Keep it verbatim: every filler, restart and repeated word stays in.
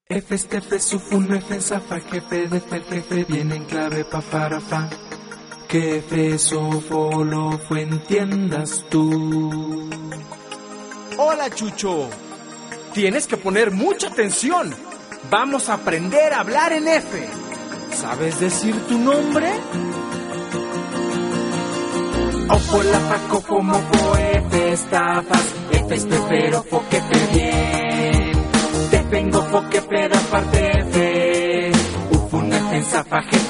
F, F, Sufun, F, Zafa, Jefe, de F, Jefe, viene en clave pa, para, fa. Que F, Sofo, lo fue, entiendas tú. Hola, Chucho. Tienes que poner mucha atención. Vamos a aprender a hablar en F. ¿Sabes decir tu nombre? Ofo, la, fa, cofo, mofo, F, estafas, F, estefero, fo, que fe, bien. Te vengo, fo, que fe, da parte, F. Ufun, F, Zafa, Jefe,